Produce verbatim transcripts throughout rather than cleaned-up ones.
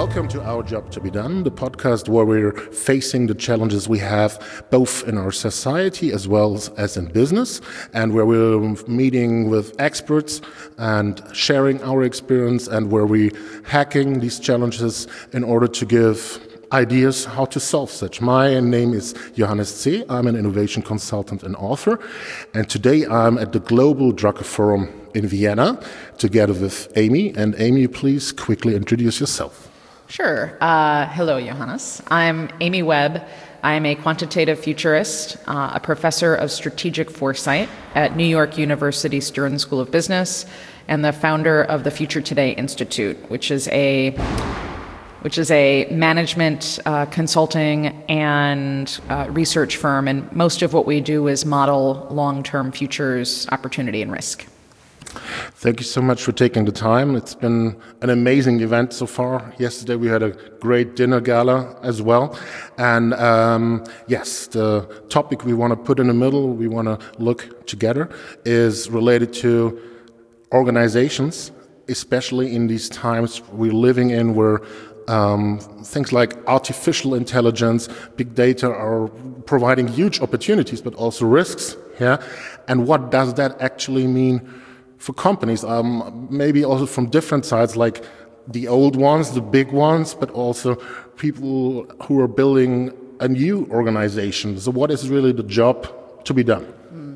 Welcome to Our Job to Be Done, the podcast where we're facing the challenges we have both in our society as well as in business, and where we're meeting with experts and sharing our experience, and where we're hacking these challenges in order to give ideas how to solve such. My name is Johannes C. I'm an innovation consultant and author, and today I'm at the Global Drucker Forum in Vienna together with Amy. And Amy, please quickly introduce yourself. Sure. Uh, hello, Johannes. I'm Amy Webb. I'm a quantitative futurist, uh, a professor of strategic foresight at New York University Stern School of Business, and the founder of the Future Today Institute, which is a which is a management uh, consulting and uh, research firm. And most of what we do is model long-term futures, opportunity, and risk. Thank you so much for taking the time. It's been an amazing event so far. Yesterday we had a great dinner gala as well. And um, yes, the topic we want to put in the middle, we want to look together, is related to organizations, especially in these times we're living in where Um, things like artificial intelligence, big data are providing huge opportunities, but also risks. Yeah, and what does that actually mean for companies? Um, maybe also from different sides, like the old ones, the big ones, but also people who are building a new organization. So, what is really the job to be done? Mm.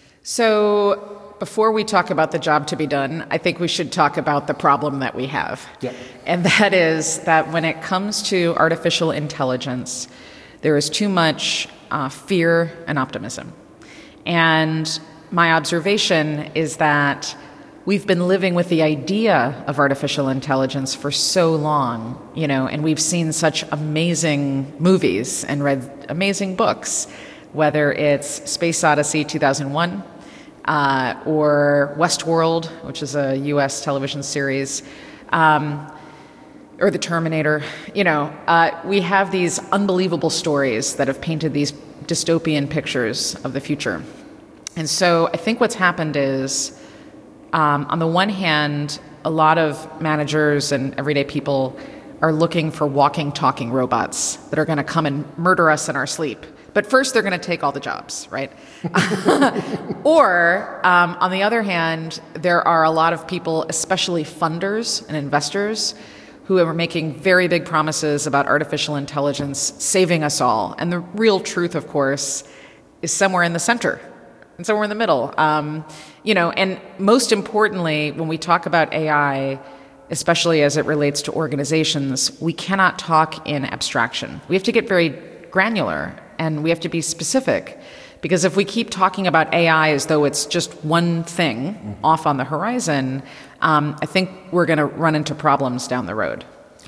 So. Before we talk about the job to be done, I think we should talk about the problem that we have. Yeah. And that is that when it comes to artificial intelligence, there is too much uh, fear and optimism. And my observation is that we've been living with the idea of artificial intelligence for so long, you know, and we've seen such amazing movies and read amazing books, whether it's Space Odyssey two thousand one, Uh, or Westworld, which is a U S television series, um, or The Terminator. You know, uh, we have these unbelievable stories that have painted these dystopian pictures of the future. And so I think what's happened is, um, on the one hand, a lot of managers and everyday people are looking for walking, talking robots that are going to come and murder us in our sleep. But first, they're going to take all the jobs, right? Or, um, on the other hand, there are a lot of people, especially funders and investors, who are making very big promises about artificial intelligence saving us all. And the real truth, of course, is somewhere in the center, and somewhere in the middle. Um, you know, and most importantly, when we talk about A I, especially as it relates to organizations, we cannot talk in abstraction. We have to get very granular. And we have to be specific, because if we keep talking about A I as though it's just one thing mm-hmm. off on the horizon, um, I think we're going to run into problems down the road.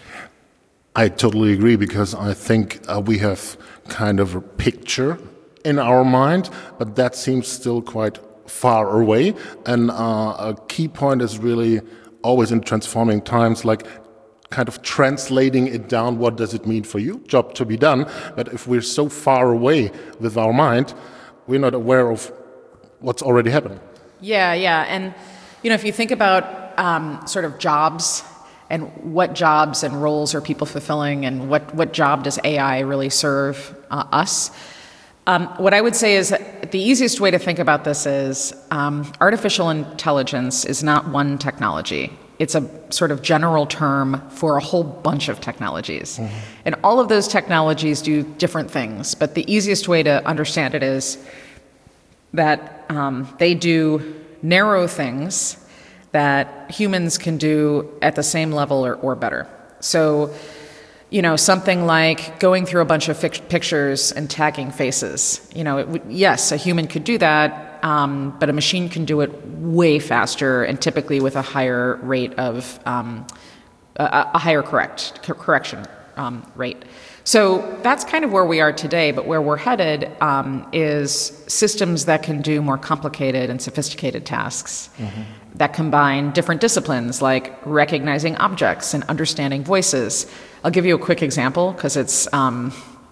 I totally agree, because I think uh, we have kind of a picture in our mind, but that seems still quite far away. And uh, a key point is really always in transforming times, like kind of translating it down. What does it mean for you? Job to be done. But if we're so far away with our mind, we're not aware of what's already happening. Yeah, yeah. And, you know, if you think about um, sort of jobs and what jobs and roles are people fulfilling, and what, what job does A I really serve uh, us, um, what I would say is that the easiest way to think about this is um, artificial intelligence is not one technology. It's a sort of general term for a whole bunch of technologies. Mm-hmm. And all of those technologies do different things. But the easiest way to understand it is that um, they do narrow things that humans can do at the same level or, or better. So, you know, something like going through a bunch of fic- pictures and tagging faces. You know, it w- yes, a human could do that. Um, but a machine can do it way faster, and typically with a higher rate of um, a, a higher correct correction um, rate. So that's kind of where we are today. But where we're headed um, is systems that can do more complicated and sophisticated tasks mm-hmm. that combine different disciplines, like recognizing objects and understanding voices. I'll give you a quick example, because it's. Um,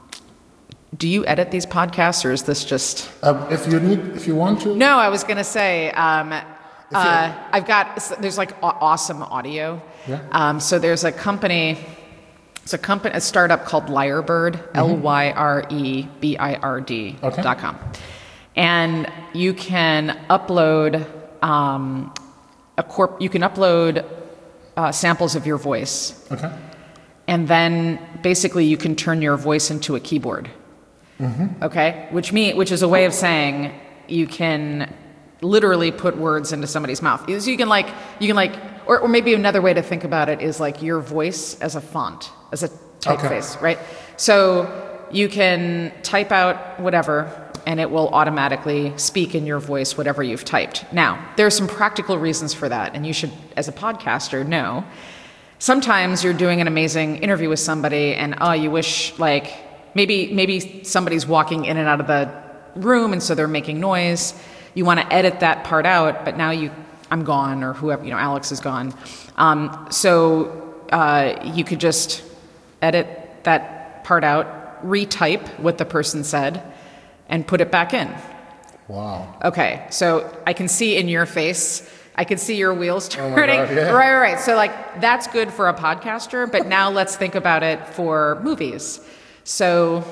Do you edit these podcasts, or is this just? Uh, if you need, if you want to. No, I was going to say um, uh, I've got there's like awesome audio. Yeah. Um, so there's a company It's a company, a startup called Lyrebird, mm-hmm. L Y R E B I R D okay. dot com. And you can upload um, a corp. You can upload uh, samples of your voice, okay. and then basically you can turn your voice into a keyboard. Mm-hmm. Okay, which mean which is a way of saying you can literally put words into somebody's mouth. So you can like you can like, or, or maybe another way to think about it is like your voice as a font, as a typeface, okay. right? So you can type out whatever, and it will automatically speak in your voice whatever you've typed. Now, there are some practical reasons for that, and you should, as a podcaster, know. Sometimes you're doing an amazing interview with somebody, and oh, you wish like maybe maybe somebody's walking in and out of the room, and so they're making noise. You want to edit that part out, but now you, I'm gone, or whoever, you know, Alex is gone. Um, so uh, you could just edit that part out, retype what the person said, and put it back in. Wow. Okay, so I can see in your face, I can see your wheels turning. Oh my God, yeah. Right, right, right. So like that's good for a podcaster, but now let's think about it for movies. So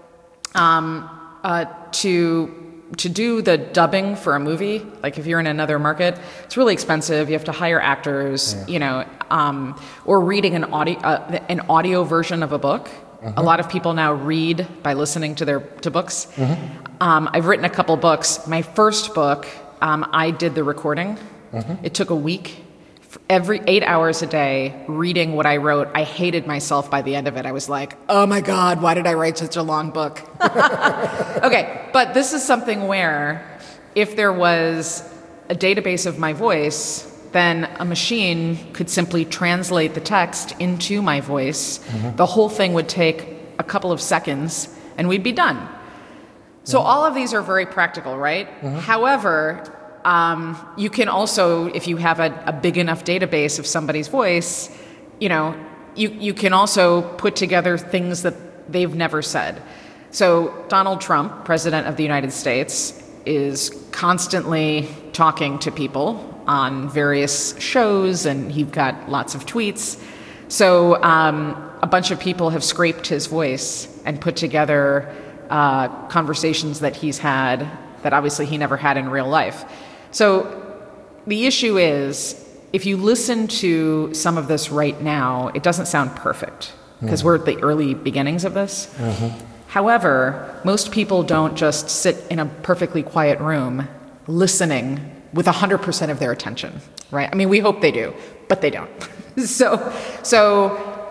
um, uh, to to do the dubbing for a movie, like if you're in another market, it's really expensive. You have to hire actors, yeah. you know, um, or reading an audio uh, an audio version of a book. Mm-hmm. A lot of people now read by listening to their to books. Mm-hmm. Um, I've written a couple books. My first book, um, I did the recording. Mm-hmm. It took a week. Every eight hours a day, reading what I wrote. I hated myself by the end of it. I was like, oh my God, why did I write such a long book? Okay, but this is something where if there was a database of my voice, then a machine could simply translate the text into my voice. Mm-hmm. The whole thing would take a couple of seconds and we'd be done. So mm-hmm. all of these are very practical, right? Mm-hmm. However, Um, you can also, if you have a, a big enough database of somebody's voice, you know, you, you can also put together things that they've never said. So Donald Trump, President of the United States, is constantly talking to people on various shows, and he's got lots of tweets. So um, a bunch of people have scraped his voice and put together uh, conversations that he's had that obviously he never had in real life. So the issue is, if you listen to some of this right now, it doesn't sound perfect because mm-hmm. we're at the early beginnings of this. Mm-hmm. However, most people don't just sit in a perfectly quiet room listening with one hundred percent of their attention, right? I mean, we hope they do, but they don't. so, so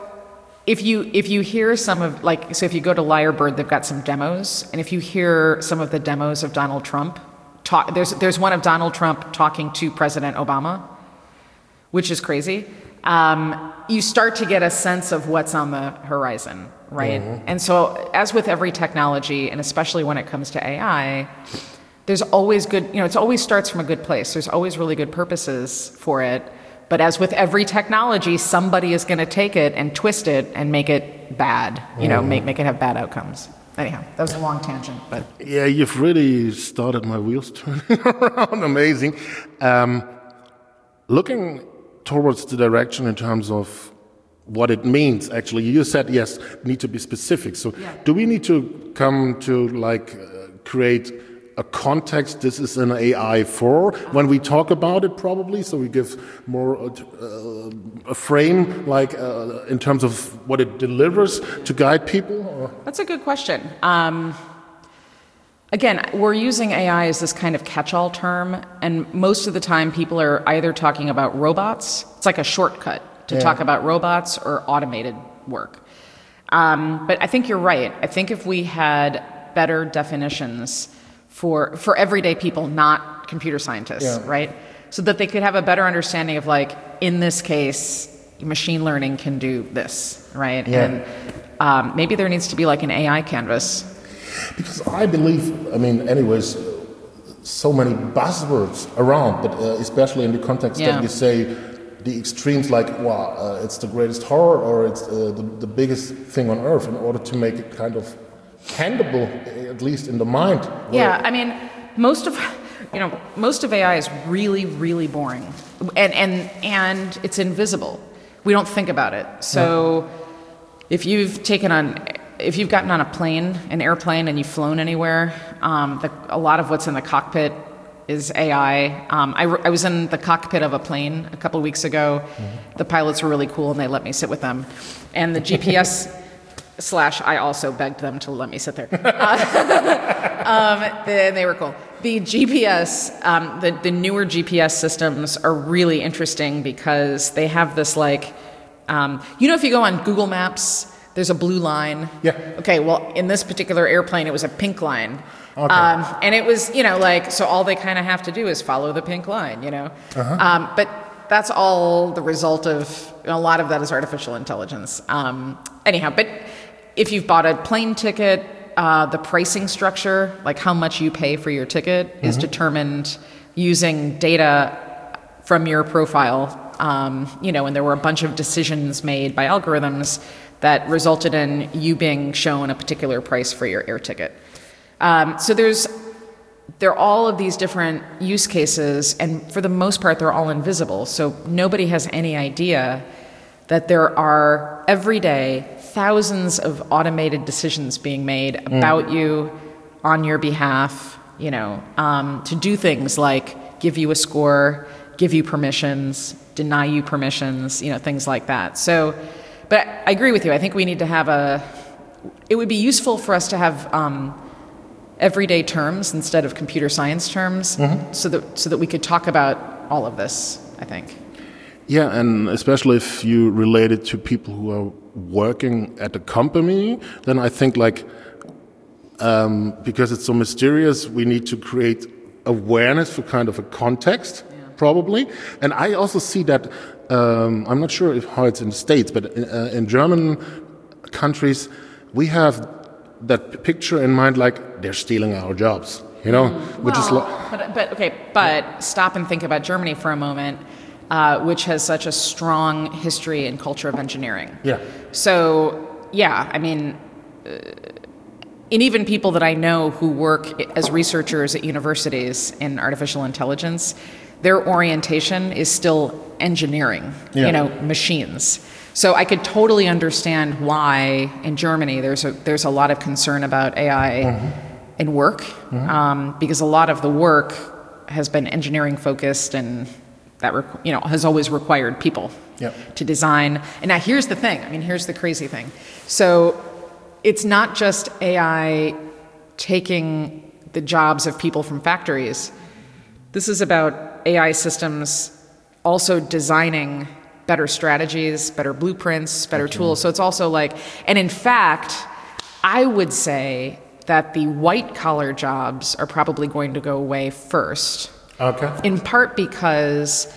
if you if you hear some of, like, so if you go to Lyrebird, they've got some demos, and if you hear some of the demos of Donald Trump, Talk, there's there's one of Donald Trump talking to President Obama, which is crazy. Um, you start to get a sense of what's on the horizon, right? Mm-hmm. And so, as with every technology, and especially when it comes to A I, there's always good. You know, it always starts from a good place. There's always really good purposes for it. But as with every technology, somebody is going to take it and twist it and make it bad. You know, mm-hmm. make make it have bad outcomes. Anyhow, that was a long tangent, but yeah, you've really started my wheels turning around. Amazing. Um, looking towards the direction in terms of what it means, actually, you said yes, need to be specific. So, yeah. do we need to come to like uh, create a context? This is an A I for when we talk about it, probably. So we give more uh, a frame, like uh, in terms of what it delivers to guide people. Or? That's a good question. Um, again, we're using A I as this kind of catch-all term, and most of the time, people are either talking about robots. It's like a shortcut to yeah. talk about robots or automated work. Um, but I think you're right. I think if we had better definitions for for everyday people, not computer scientists, yeah. right? So that they could have a better understanding of, like, in this case, machine learning can do this, right? Yeah. And um, maybe there needs to be like an A I canvas. Because I believe, I mean, anyways, so many buzzwords around, but uh, especially in the context yeah. that you say the extremes, like, wow, uh, it's the greatest horror, or it's uh, the, the biggest thing on earth, in order to make it kind of handable, at least in the mind. Yeah, I mean, most of, you know, most of A I is really, really boring, and and and it's invisible. We don't think about it. So, yeah. if you've taken on, if you've gotten on a plane, an airplane, and you've flown anywhere, um, the, a lot of what's in the cockpit is A I. Um, I, I was in the cockpit of a plane a couple of weeks ago. Mm-hmm. The pilots were really cool, and they let me sit with them. And the G P S slash, I also begged them to let me sit there. Uh, um, they, they were cool. The G P S, um, the, the newer G P S systems are really interesting because they have this like, um, you know, if you go on Google Maps, there's a blue line. Yeah. Okay, well, in this particular airplane, it was a pink line. Okay. Um, and it was, you know, like, so all they kind of have to do is follow the pink line, you know? Uh-huh. Um, but that's all the result of, a lot of that is artificial intelligence. Um, anyhow, but if you've bought a plane ticket, uh, the pricing structure, like how much you pay for your ticket, mm-hmm. is determined using data from your profile. Um, you know, and there were a bunch of decisions made by algorithms that resulted in you being shown a particular price for your air ticket. Um, so there's, there are all of these different use cases, and for the most part, they're all invisible. So nobody has any idea that there are every day thousands of automated decisions being made about mm. you, on your behalf, you know, um, to do things like give you a score, give you permissions, deny you permissions, you know, things like that. So, but I agree with you. I think we need to have a, it would be useful for us to have um, everyday terms instead of computer science terms, mm-hmm. so that so that we could talk about all of this, I think. Yeah, and especially if you relate it to people who are working at a company, then I think like, um, because it's so mysterious, we need to create awareness for kind of a context, yeah. probably. And I also see that, um, I'm not sure if how it's in the States, but in, uh, in German countries, we have that picture in mind, like they're stealing our jobs, you know, mm, which well, is like, but, but okay, but stop and think about Germany for a moment, uh, which has such a strong history and culture of engineering. Yeah. So, yeah, I mean, uh, and even people that I know who work as researchers at universities in artificial intelligence, their orientation is still engineering, yeah. you know, machines. So I could totally understand why in Germany there's a there's a lot of concern about A I mm-hmm. in work, mm-hmm. um, because a lot of the work has been engineering focused, and that requ- you know has always required people yep. to design. And now here's the thing. I mean, here's the crazy thing. So it's not just A I taking the jobs of people from factories. This is about A I systems also designing better strategies, better blueprints, better okay. tools. So it's also like, and in fact, I would say that the white collar jobs are probably going to go away first. Okay. In part because,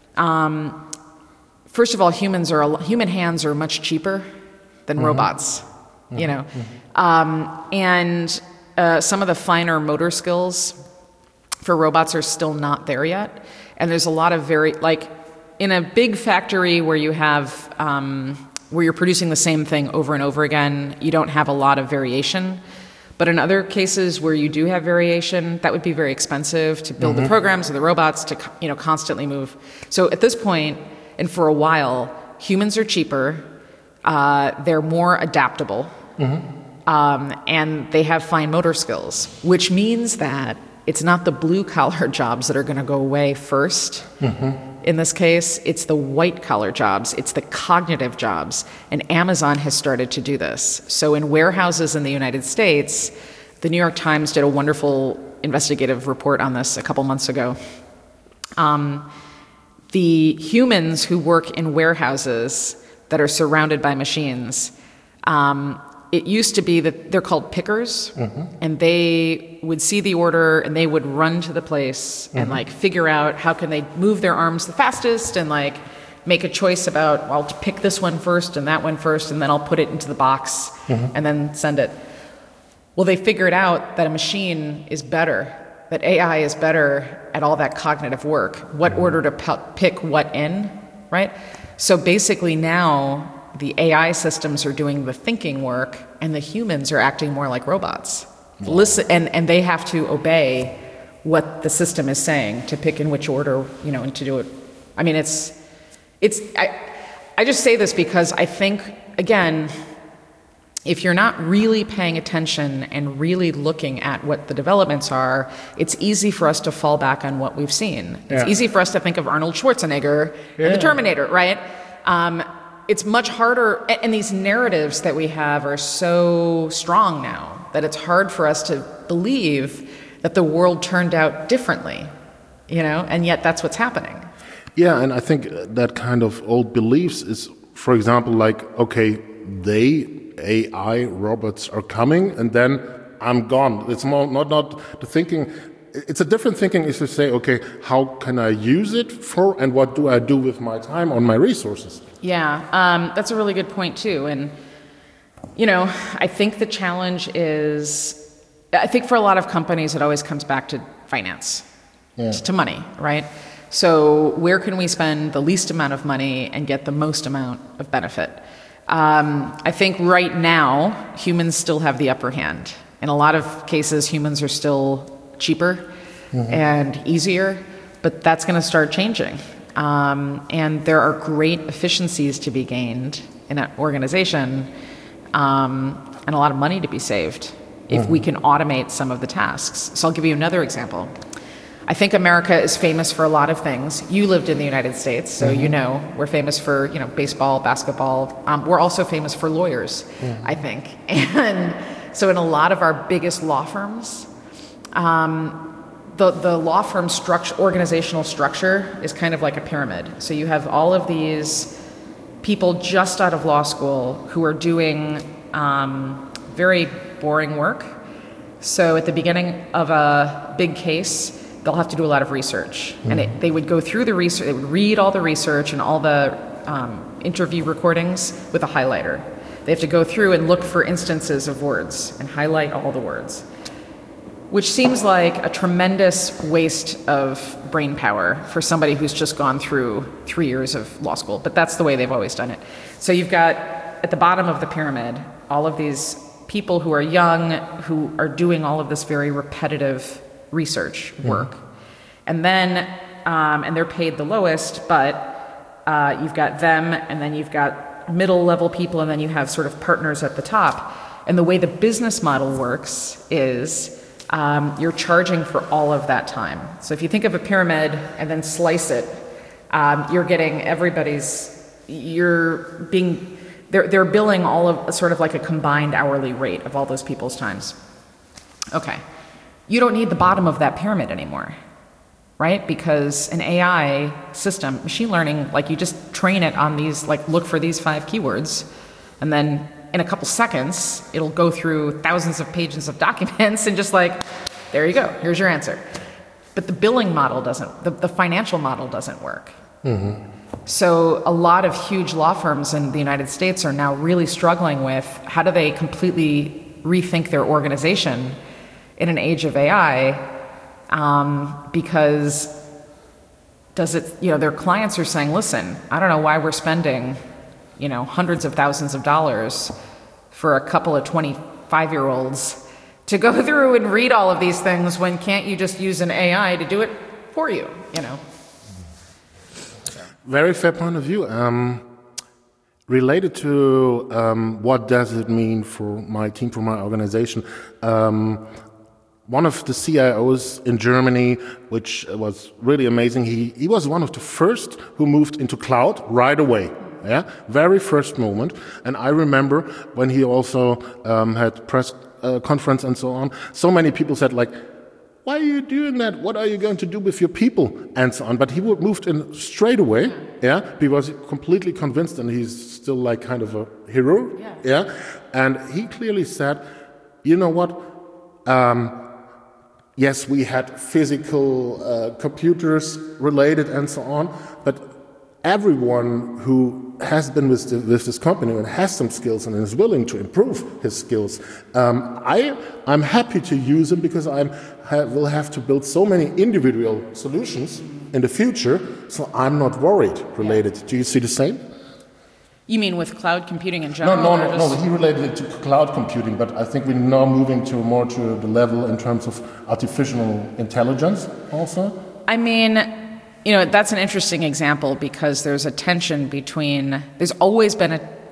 um, first of all, humans are human hands are much cheaper than mm-hmm. robots. Mm-hmm. You know, mm-hmm. um, and uh, some of the finer motor skills for robots are still not there yet. And there's a lot of very like. In a big factory where you have, um, where you're producing the same thing over and over again, you don't have a lot of variation. But in other cases where you do have variation, that would be very expensive to build mm-hmm. the programs or the robots to, you know, constantly move. So at this point, and for a while, humans are cheaper, uh, they're more adaptable, mm-hmm. um, and they have fine motor skills, which means that it's not the blue-collar jobs that are going to go away first. Mm-hmm. In this case, it's the white-collar jobs. It's the cognitive jobs. And Amazon has started to do this. So in warehouses in the United States, the New York Times did a wonderful investigative report on this a couple months ago. Um, the humans who work in warehouses that are surrounded by machines, um, it used to be that they're called pickers, mm-hmm. and they would see the order and they would run to the place mm-hmm. and like figure out how can they move their arms the fastest and like make a choice about, well, to pick this one first and that one first, and then I'll put it into the box mm-hmm. and then send it. Well, they figured out that a machine is better, that A I is better at all that cognitive work, what mm-hmm. order to p- pick what in, right? So basically now the A I systems are doing the thinking work, and the humans are acting more like robots. Wow. Listen, and, and they have to obey what the system is saying to pick in which order, you know, and to do it. I mean, it's, it's. I, I just say this because I think, again, if you're not really paying attention and really looking at what the developments are, it's easy for us to fall back on what we've seen. It's Yeah. easy for us to think of Arnold Schwarzenegger Yeah. and the Terminator, right? Um, it's much harder, and, and these narratives that we have are so strong now that it's hard for us to believe that the world turned out differently, you know, and yet that's what's happening. Yeah, and I think that kind of old beliefs is, for example, like, okay, they, A I, robots are coming, and then I'm gone. It's more, not, not the thinking, it's a different thinking is to say, okay, how can I use it for, and what do I do with my time on my resources? Yeah, um, that's a really good point, too. And, you know, I think the challenge is, I think for a lot of companies, it always comes back to finance, Yeah. to money, right? So where can we spend the least amount of money and get the most amount of benefit? Um, I think right now, humans still have the upper hand. In a lot of cases, humans are still cheaper mm-hmm. and easier, but that's going to start changing. Um, and there are great efficiencies to be gained in an organization um, and a lot of money to be saved if mm-hmm. we can automate some of the tasks. So I'll give you another example. I think America is famous for a lot of things. You lived in the United States, so mm-hmm. you know we're famous for you know baseball, basketball. Um, we're also famous for lawyers, mm-hmm. I think. And so in a lot of our biggest law firms, um, the the law firm structure, organizational structure is kind of like a pyramid. So you have all of these people just out of law school who are doing um, very boring work. So at the beginning of a big case, they'll have to do a lot of research. Mm. And it, they would go through the research, they would read all the research and all the um, interview recordings with a highlighter. They have to go through and look for instances of words and highlight all the words, which seems like a tremendous waste of brain power for somebody who's just gone through three years of law school. But that's the way they've always done it. So you've got, at the bottom of the pyramid, all of these people who are young, who are doing all of this very repetitive research work. Mm. And then, um, and they're paid the lowest, but uh, you've got them, and then you've got middle level people, and then you have sort of partners at the top. And the way the business model works is um, you're charging for all of that time. So if you think of a pyramid and then slice it, um, you're getting everybody's, you're being, they're, they're billing all of sort of like a combined hourly rate of all those people's times. Okay. You don't need the bottom of that pyramid anymore, right? Because an A I system, machine learning, like you just train it on these, like look for these five keywords, and then in a couple seconds, it'll go through thousands of pages of documents and just like, there you go, here's your answer. But the billing model doesn't, the, the financial model doesn't work. Mm-hmm. So a lot of huge law firms in the United States are now really struggling with how do they completely rethink their organization in an age of A I, um, because does it, you know, their clients are saying, listen, I don't know why we're spending, you know, hundreds of thousands of dollars for a couple of twenty-five-year-olds to go through and read all of these things when can't you just use an A I to do it for you, you know? Very fair point of view. Um, related to um, what does it mean for my team, for my organization, um, one of the C I Os in Germany, which was really amazing, he, he was one of the first who moved into cloud right away. Yeah, very first moment. And I remember when he also um, had press uh, conference and so on, so many people said like, why are you doing that? What are you going to do with your people? And so on. But he moved in straight away, yeah, because completely convinced, and he's still like kind of a hero, yeah. yeah? And he clearly said, you know what, um, yes, we had physical uh, computers related and so on, but everyone who has been with, the, with this company and has some skills and is willing to improve his skills, um, I, I'm happy to use them because I ha will have to build so many individual solutions in the future, so I'm not worried related. Do you see the same? You mean with cloud computing in general? No, no, no, no. He related it to cloud computing, but I think we're now moving to more to the level in terms of artificial intelligence also. I mean, you know, that's an interesting example because there's a tension between, there's always been a,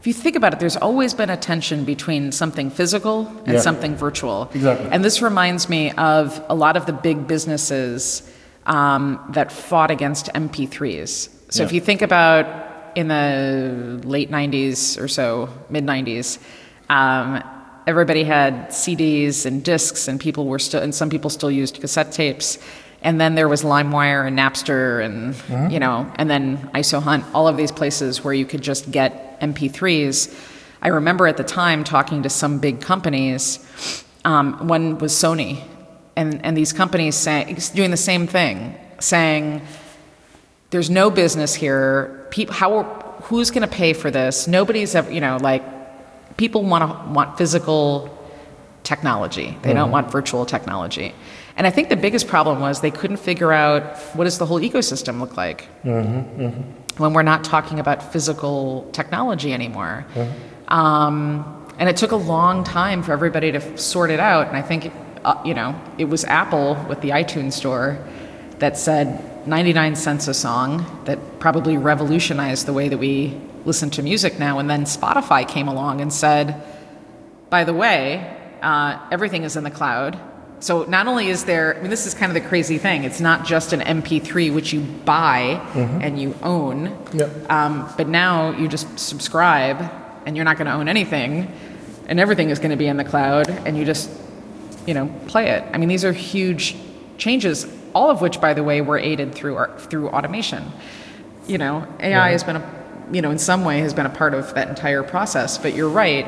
if you think about it, there's always been a tension between something physical and Yeah. something virtual. Exactly. And this reminds me of a lot of the big businesses um, that fought against M P threes. So Yeah. if you think about in the late nineties or so, mid nineties, um, everybody had C Ds and discs, and people were still, and some people still used cassette tapes. And then there was LimeWire and Napster, and mm-hmm. you know, and then IsoHunt, all of these places where you could just get M P threes. I remember at the time talking to some big companies. Um, one was Sony, and and these companies saying, doing the same thing, saying, "There's no business here. People, how, who's going to pay for this? Nobody's ever, you know, like, people want to want physical technology. They mm-hmm. don't want virtual technology." And I think the biggest problem was they couldn't figure out, what does the whole ecosystem look like mm-hmm, mm-hmm. when we're not talking about physical technology anymore. Mm-hmm. Um, and it took a long time for everybody to sort it out. And I think, uh, you know, it was Apple with the iTunes store that said ninety-nine cents a song, that probably revolutionized the way that we listen to music now. And then Spotify came along and said, by the way, uh, everything is in the cloud. So not only is there, I mean, this is kind of the crazy thing. It's not just an M P three, which you buy mm-hmm. and you own, yep. um, but now you just subscribe and you're not going to own anything, and everything is going to be in the cloud, and you just, you know, play it. I mean, these are huge changes, all of which, by the way, were aided through our, through automation. You know, A I yeah. has been a, you know, in some way has been a part of that entire process. But you're right.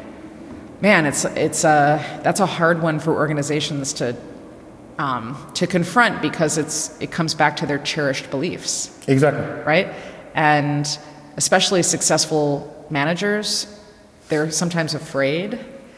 Man, it's it's a that's a hard one for organizations to um, to confront, because it's it comes back to their cherished beliefs. Exactly. Right, and especially successful managers, they're sometimes afraid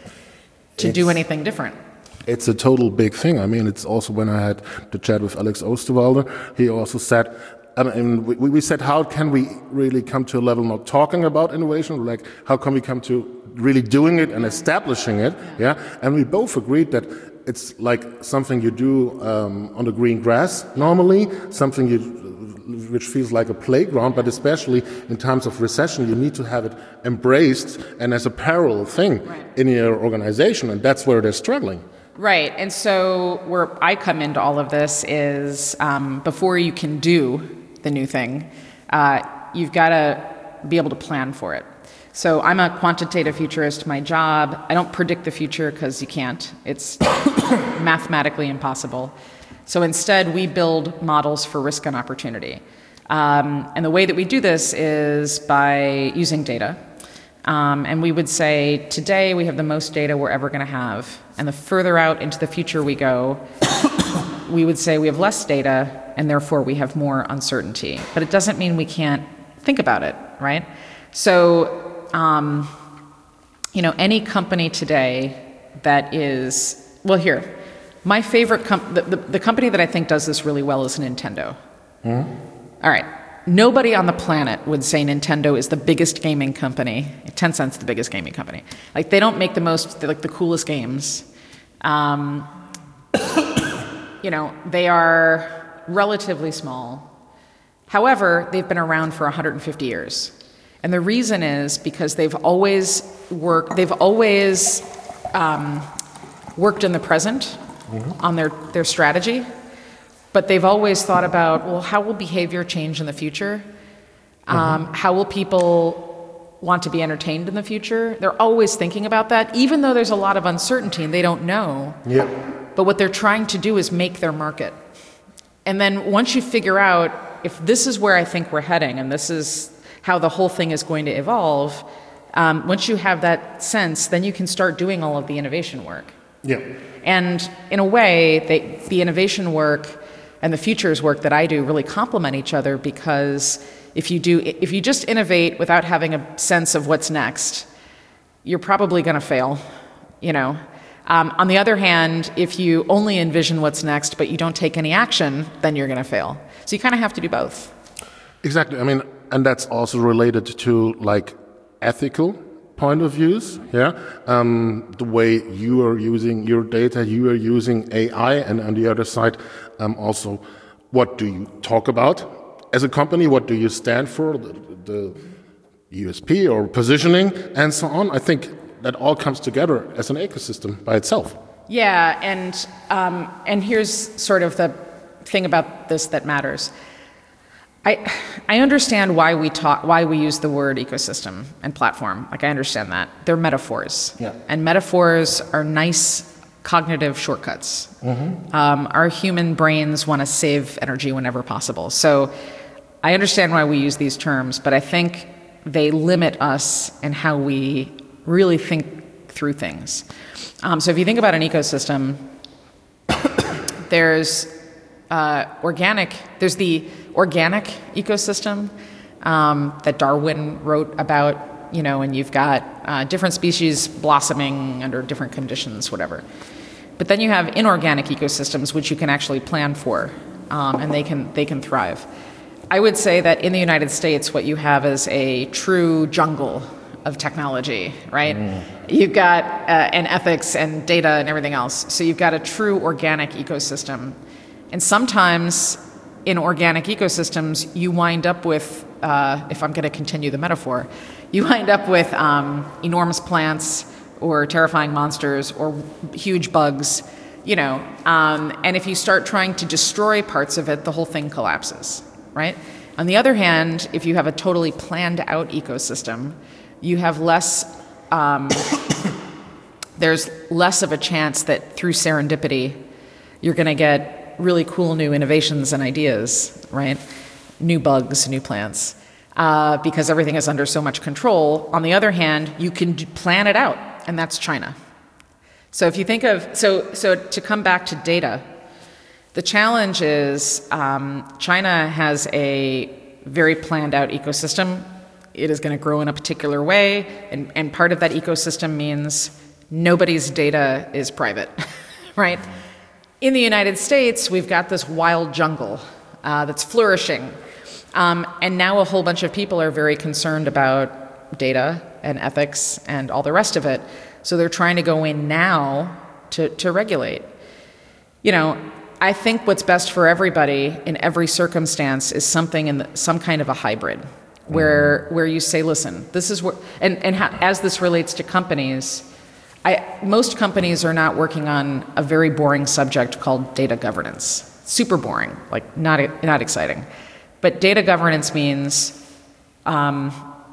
to it's, do anything different. It's a total big thing. I mean, it's also when I had the chat with Alex Osterwalder, he also said. I mean, we, we said, how can we really come to a level not talking about innovation, like how can we come to really doing it and establishing it, yeah? And we both agreed that it's like something you do um, on the green grass normally, something you, which feels like a playground, but especially in times of recession, you need to have it embraced and as a parallel thing right. in your organization, and that's where they're struggling. Right, and so where I come into all of this is um, before you can do the new thing, uh, you've got to be able to plan for it. So I'm a quantitative futurist. My job, I don't predict the future because you can't. It's mathematically impossible. So instead, we build models for risk and opportunity. Um, and the way that we do this is by using data. Um, and we would say, today we have the most data we're ever going to have. And the further out into the future we go, we would say we have less data, and therefore we have more uncertainty. But it doesn't mean we can't think about it, right? So, um, you know, any company today that is, well, here, my favorite, com- the, the, the company that I think does this really well is Nintendo. Mm-hmm. All right. Nobody on the planet would say Nintendo is the biggest gaming company. Tencent's the biggest gaming company. Like, they don't make the most, like, the coolest games. Um, you know, they are relatively small. However, they've been around for one hundred fifty years. And the reason is because they've always worked, they've always um, worked in the present mm-hmm. on their, their strategy. But they've always thought about, well, how will behavior change in the future? Um, mm-hmm. How will people want to be entertained in the future? They're always thinking about that, even though there's a lot of uncertainty and they don't know. Yep. But what they're trying to do is make their market. And then once you figure out, if this is where I think we're heading and this is how the whole thing is going to evolve, um, once you have that sense, then you can start doing all of the innovation work. Yeah. And in a way, they, the innovation work and the futures work that I do really complement each other, because if you do, if you just innovate without having a sense of what's next, you're probably going to fail, you know. Um, on the other hand, if you only envision what's next but you don't take any action, then you're going to fail. So you kind of have to do both. Exactly. I mean, and that's also related to like ethical point of views, yeah. Um, the way you are using your data, you are using A I, and on the other side, um, also, what do you talk about as a company? What do you stand for? The, the U S P or positioning and so on. I think that all comes together as an ecosystem by itself. Yeah, and um, and here's sort of the thing about this that matters. I I understand why we talk, why we use the word ecosystem and platform. Like I understand that they're metaphors, yeah. and metaphors are nice cognitive shortcuts. Mm-hmm. Um, our human brains want to save energy whenever possible. So I understand why we use these terms, but I think they limit us in how we really think through things. Um, so if you think about an ecosystem, there's uh, organic, there's the organic ecosystem um, that Darwin wrote about, you know, and you've got uh, different species blossoming under different conditions, whatever. But then you have inorganic ecosystems, which you can actually plan for, um, and they can they can thrive. I would say that in the United States, what you have is a true jungle of technology, right? Mm. You've got uh, and ethics and data and everything else. So you've got a true organic ecosystem, and sometimes in organic ecosystems, you wind up with, uh, if I'm going to continue the metaphor, you wind up with um, enormous plants or terrifying monsters or huge bugs, you know. Um, and if you start trying to destroy parts of it, the whole thing collapses, right? On the other hand, if you have a totally planned out ecosystem, you have less, um, there's less of a chance that through serendipity, you're going to get really cool new innovations and ideas, right? New bugs, new plants, uh, because everything is under so much control. On the other hand, you can plan it out, and that's China. So if you think of, so so to come back to data, the challenge is um, China has a very planned out ecosystem. It is going to grow in a particular way, and, and part of that ecosystem means nobody's data is private, right? In the United States, we've got this wild jungle uh, that's flourishing. Um, and now a whole bunch of people are very concerned about data and ethics and all the rest of it. So they're trying to go in now to, to regulate. You know, I think what's best for everybody in every circumstance is something in the, some kind of a hybrid where where you say, listen, this is where, and, and how, as this relates to companies, I, most companies are not working on a very boring subject called data governance. Super boring, like not not exciting. But data governance means um,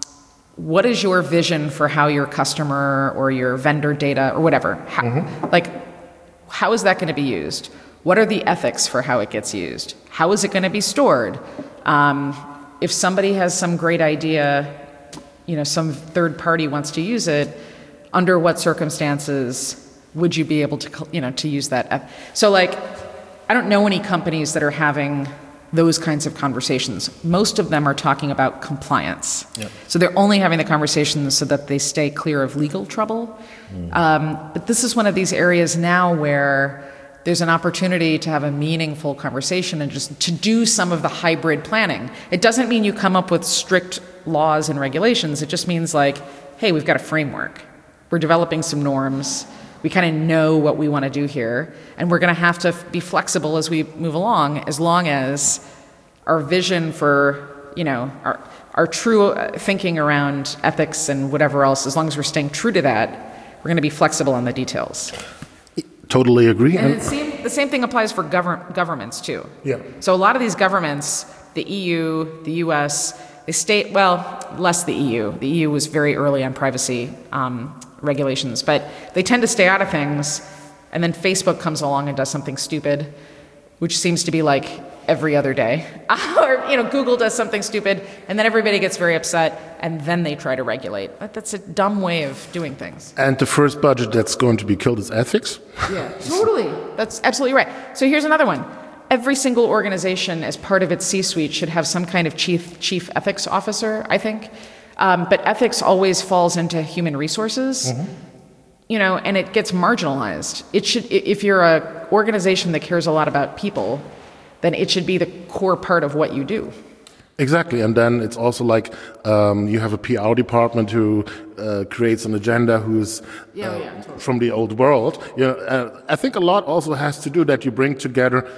what is your vision for how your customer or your vendor data or whatever, how, mm-hmm. like how is that going to be used? What are the ethics for how it gets used? How is it going to be stored? Um, if somebody has some great idea, you know, some third party wants to use it, under what circumstances would you be able to, you know, to use that? So, like, I don't know any companies that are having those kinds of conversations. Most of them are talking about compliance. Yep. So they're only having the conversations so that they stay clear of legal trouble. Mm. Um, but this is one of these areas now where there's an opportunity to have a meaningful conversation and just to do some of the hybrid planning. It doesn't mean you come up with strict laws and regulations. It just means like, hey, we've got a framework. We're developing some norms. We kind of know what we want to do here. And we're going to have to f- be flexible as we move along, as long as our vision for, you know, our, our true thinking around ethics and whatever else, as long as we're staying true to that, we're going to be flexible on the details. Totally agree. And the same, the same thing applies for govern- governments, too. Yeah. So a lot of these governments, the E U, the U S, they state, well, less the E U. The E U was very early on privacy um, regulations, but they tend to stay out of things, and then Facebook comes along and does something stupid, which seems to be like every other day. Or, you know, Google does something stupid, and then everybody gets very upset, and then they try to regulate. That, that's a dumb way of doing things. And the first budget that's going to be killed is ethics? Yeah, totally. That's absolutely right. So here's another one. Every single organization, as part of its C-suite, should have some kind of chief chief ethics officer, I think. Um, but ethics always falls into human resources, mm-hmm. you know, and it gets marginalized. It should, if you're an organization that cares a lot about people, then it should be the core part of what you do. Exactly, and then it's also like um, you have a P R department who uh, creates an agenda who's yeah, uh, yeah, totally. from the old world. You know, uh, I think a lot also has to do that you bring together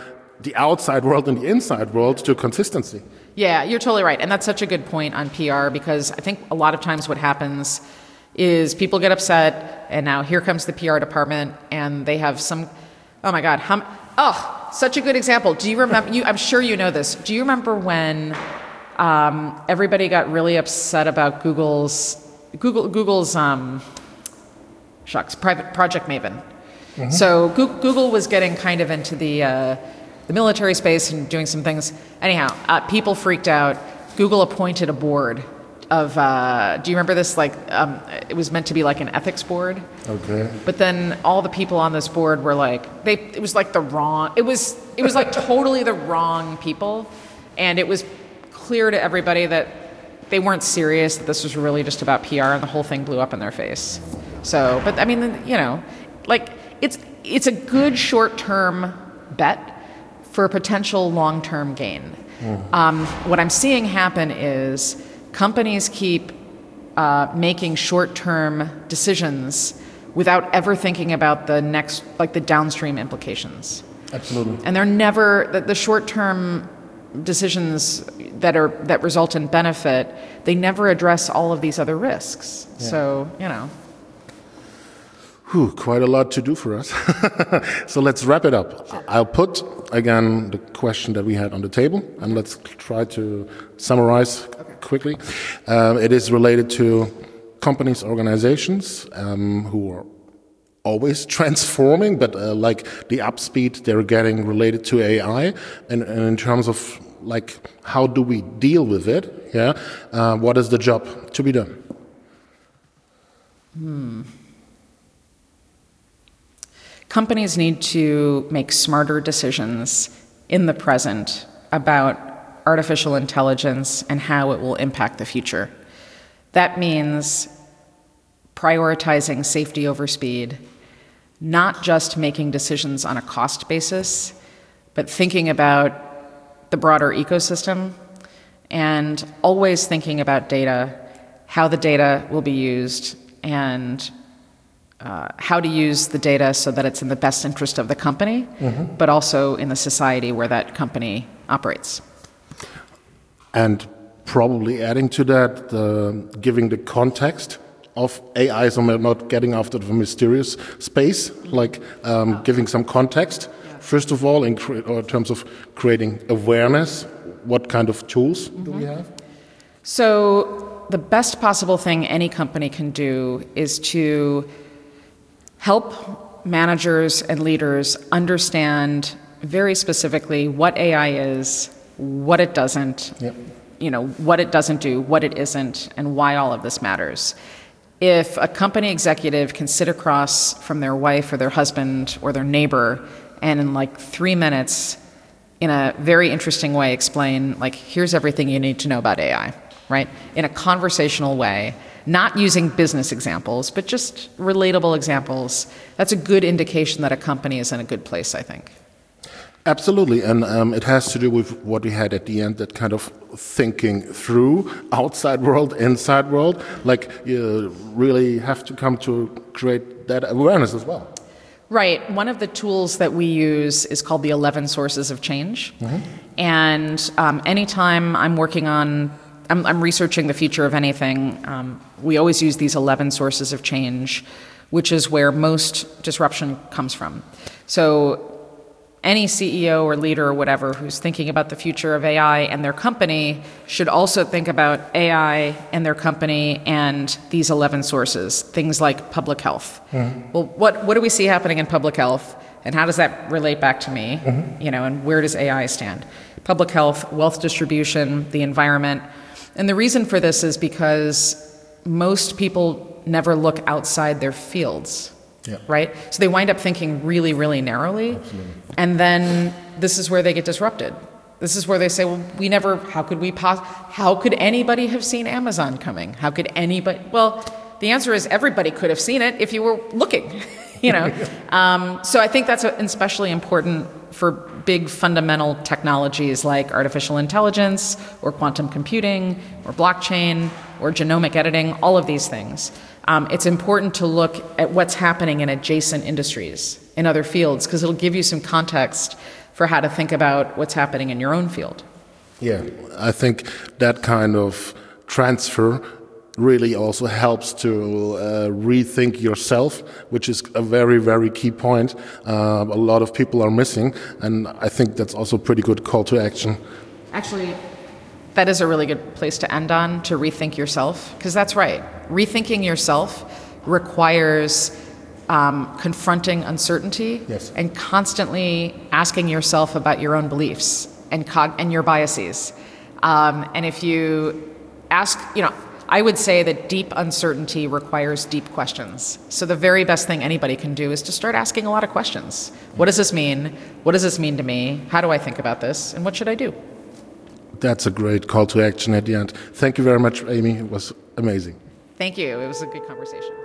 the outside world and the inside world to consistency. Yeah, you're totally right. And that's such a good point on P R, because I think a lot of times what happens is people get upset, and now here comes the P R department, and they have some, oh my God, how, oh, such a good example. Do you remember, you, I'm sure you know this, do you remember when um, everybody got really upset about Google's, Google, Google's, um, shucks, private Project Maven? Mm-hmm. So Google was getting kind of into the uh, the military space and doing some things. Anyhow, uh, people freaked out. Google appointed a board of, uh, do you remember this? Like, um, it was meant to be like an ethics board. Okay. But then all the people on this board were like, they, it was like the wrong, it was, it was like totally the wrong people. And it was clear to everybody that they weren't serious, that this was really just about P R, and the whole thing blew up in their face. So, but I mean, you know, like, it's, it's a good short-term bet for a potential long-term gain. Mm. Um, what I'm seeing happen is companies keep uh, making short-term decisions without ever thinking about the next, like the downstream implications. Absolutely. And they're never, the, the short-term decisions that are that result in benefit, they never address all of these other risks. Yeah. So, you know. Whew, quite a lot to do for us. So let's wrap it up. Sure. I'll put, again, the question that we had on the table, and let's try to summarize okay. quickly. Um, it is related to companies, organizations um, who are always transforming, but uh, like the upspeed they're getting related to A I, and, and in terms of like how do we deal with it? Yeah, uh, what is the job to be done? Hmm. Companies need to make smarter decisions in the present about artificial intelligence and how it will impact the future. That means prioritizing safety over speed, not just making decisions on a cost basis, but thinking about the broader ecosystem, and always thinking about data, how the data will be used, and uh, how to use the data so that it's in the best interest of the company, mm-hmm. but also in the society where that company operates. And probably adding to that, the, giving the context of A I, so not getting after the mysterious space, like um, oh. giving some context. Yeah. First of all, in, in terms of creating awareness, what kind of tools mm-hmm. do we have? So the best possible thing any company can do is to help managers and leaders understand very specifically what A I is, what it doesn't, yep. you know, what it doesn't do, what it isn't, and why all of this matters. If a company executive can sit across from their wife or their husband or their neighbor and in like three minutes in a very interesting way explain, like, here's everything you need to know about A I, right? In a conversational way, not using business examples, but just relatable examples, that's a good indication that a company is in a good place, I think. Absolutely, and um, it has to do with what we had at the end, that kind of thinking through outside world, inside world, like you really have to come to create that awareness as well. Right. One of the tools that we use is called the eleven Sources of Change. Mm-hmm. And um, anytime I'm working on, I'm, I'm researching the future of anything, um, we always use these eleven Sources of Change, which is where most disruption comes from. So any C E O or leader or whatever who's thinking about the future of A I and their company should also think about A I and their company and these eleven sources, things like public health. Mm-hmm. Well, what, what do we see happening in public health, and how does that relate back to me? Mm-hmm. You know, and where does A I stand? Public health, wealth distribution, the environment. And the reason for this is because most people never look outside their fields. Yeah. Right? So they wind up thinking really, really narrowly. Absolutely. And then this is where they get disrupted. This is where they say, well, we never, how could we, pos- how could anybody have seen Amazon coming? How could anybody, well, the answer is everybody could have seen it if you were looking, you know? um, so I think that's especially important for big fundamental technologies like artificial intelligence or quantum computing or blockchain or genomic editing, all of these things. Um, it's important to look at what's happening in adjacent industries, in other fields, because it'll give you some context for how to think about what's happening in your own field. Yeah, I think that kind of transfer really also helps to uh, rethink yourself, which is a very, very key point uh, a lot of people are missing, and I think that's also a pretty good call to action. Actually, that is a really good place to end on, to rethink yourself, because that's right. Rethinking yourself requires um, confronting uncertainty yes. and constantly asking yourself about your own beliefs and, cog- and your biases. Um, and if you ask, you know, I would say that deep uncertainty requires deep questions. So the very best thing anybody can do is to start asking a lot of questions. What does this mean? What does this mean to me? How do I think about this? And what should I do? That's a great call to action at the end. Thank you very much, Amy. It was amazing. Thank you. It was a good conversation.